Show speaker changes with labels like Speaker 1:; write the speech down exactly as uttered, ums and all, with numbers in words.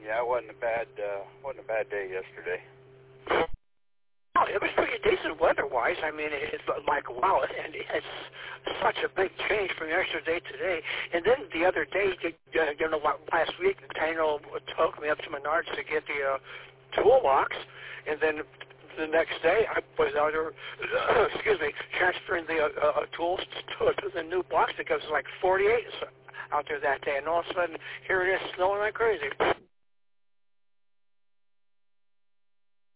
Speaker 1: Yeah, it wasn't a bad uh, wasn't a bad day yesterday.
Speaker 2: Oh, it was pretty decent weather-wise. I mean, it's like, wow, and it's such a big change from yesterday to today. And then the other day, you, you know, last week, Daniel took me up to Menards to get the uh, toolbox, and then the next day, I was out there, excuse me, transferring the uh, uh, tools to, to the new box because it was like forty-eight out there that day, and all of a sudden, here it is snowing like crazy.